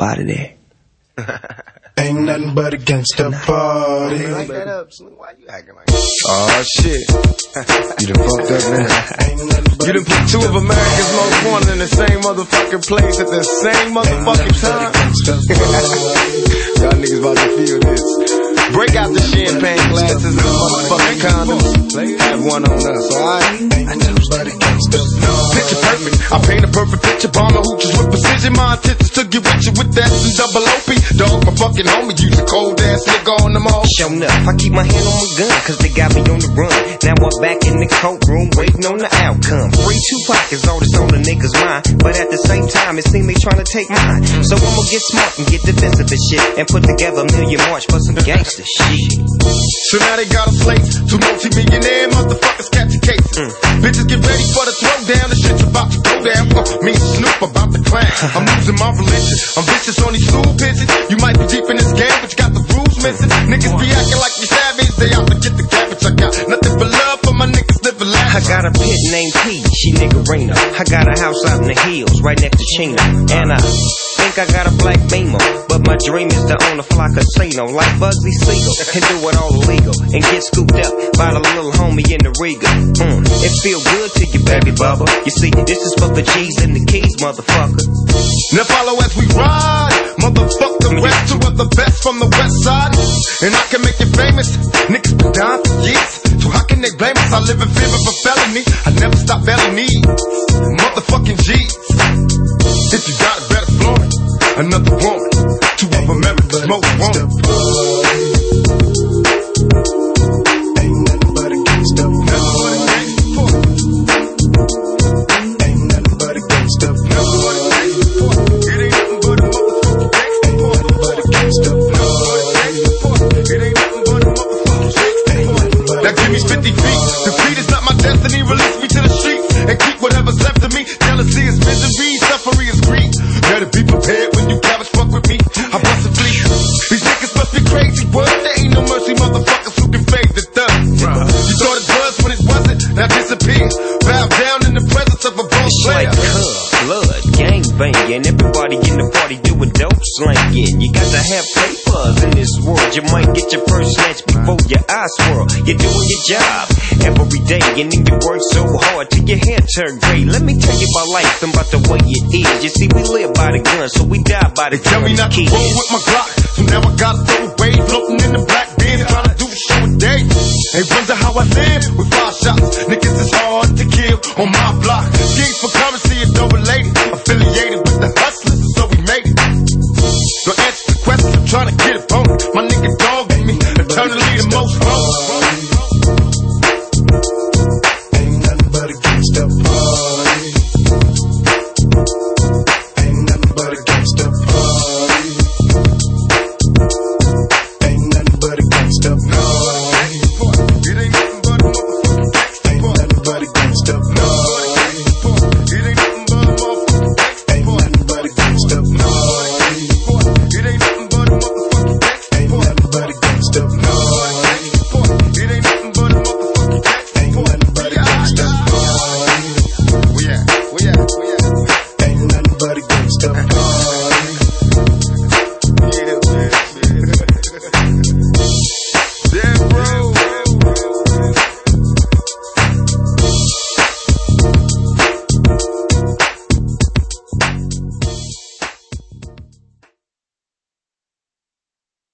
out of there. Ain't nothing but a gangsta party. Like that up, Slim. Why you acting like that? Oh shit. You done fucked up now. You done put two of America's most wanted in the same motherfucking place at the same motherfucking time. Y'all niggas about to feel this. Break out the champagne glasses and motherfucking condoms. Have one on us, alright? Picture perfect. I paint a perfect picture. Bomber hooches with precision. My intentions to get with you with that and double OP. Dog, my fucking homie. Use a cold ass nigga on them all. Show enough. I keep my hand on my gun, cause they got me on the run. Now I'm back in the courtroom, waiting on the outcome. Free Tupac is all that's on the niggas' mind. But at the same time, it seems they trying to take mine. So I'ma get smart and get defensive and shit. And put together a million march for some gangster shit. So now they got a place. Two multi-millionaire motherfuckers catching cases. Bitches get ready for the throwdown. The shit's about to go down. Me and Snoop about to clan. I'm losing my religion. I'm vicious on these stool pigeons. You might be deep in this game, but you got the rules missing. Niggas be acting like you savage. They out to get the cabbage. I got nothing but love for my niggas living lavish. I got a pit named P, she niggerina. I got a house out in the hills, right next to Chino. And I think I got a black Beamer, but my dream is to own a fly casino like Bugsy Siegel and do it all illegal and get scooped up by the little homie in the Riga. It feel good to you, baby bubba. You see, this is for the G's and the keys, motherfucker. Now follow as we ride, motherfuck the rest. Two of the best from the west side, and I can make you famous. Niggas been down for years, so how can they blame us? I live in fear of a felony. I never stop felony. Motherfucking G's. If you got it, better floor it. Another woman, two of America's most wanted. Ain't nothing but a gangsta party. Ain't nothing but a gangsta party. It ain't nothing but a motherfucking gangsta party. It ain't nothing but a motherfucking gangsta party. Now give me 50 feet. Defeat is not my destiny. Release me to the streets and keep whatever's left of me. Jealousy is misery, suffering is greed. Better be prepared when you cabbage fuck with me. I bust a fleet. These niggas must be crazy. Word, there ain't no mercy, motherfuckers who can fade the thug. You thought it was when it wasn't. Now disappear. Bow down in the presence of a boss player. Like blood, gang banging. Everybody in the party doing dope slanging. You got to have papers in this world. You might get your first snatch before your eyes swirl. You're doing your job every day, and then you work so hard till your hair turn gray. Let me tell you about life and about the way it is. You see, we live by the gun, so we die by the gun. Tell me not to roll with my Glock, so now I gotta throw away. Floating in the black bin, trying to do a show a day. Ain't wonder how I live with 5 shots. Niggas is hard to kill on my block. Schemes for currency and don't relate.